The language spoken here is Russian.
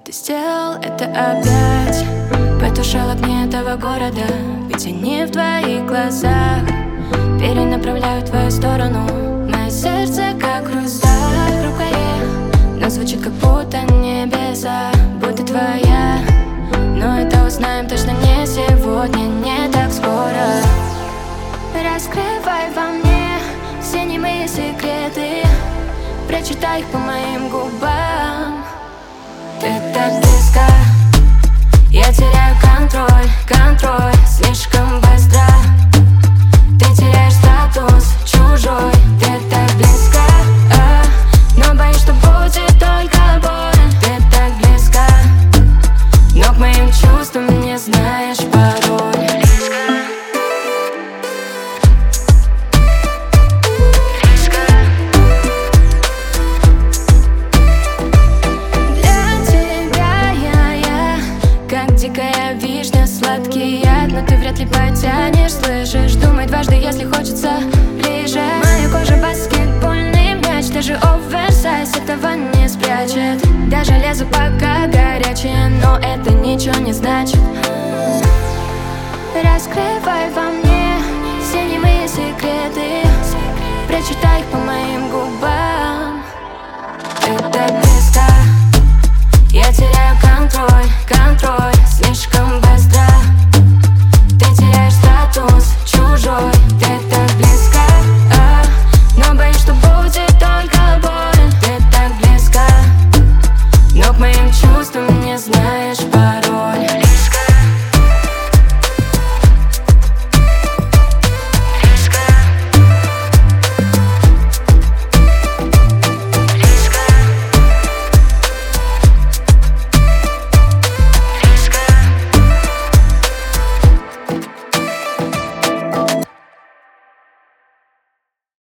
Ты сделал это опять, потушил огни этого города. Ведь они в твоих глазах перенаправляют твою сторону. Мое сердце как хрусталь в рукаве, но звучит как будто небеса, будто твоя. Но это узнаем точно не сегодня, не так скоро. Раскрывай во мне все немые секреты, прочитай их по моим губам. Ты так близко, я теряю контроль слишком быстро. Ты теряешь статус чужой. Ты так близко, но боюсь, что будет только боль. Ты так близко, но к моим чувствам не знаешь пароль. Дикая вишня, сладкий яд, но ты вряд ли потянешь, слышишь? Думай дважды, если хочется ближе. Моя кожа баскетбольный мяч, даже оверсайз этого не спрячет. Даже лезу пока горячее, но это ничего не значит.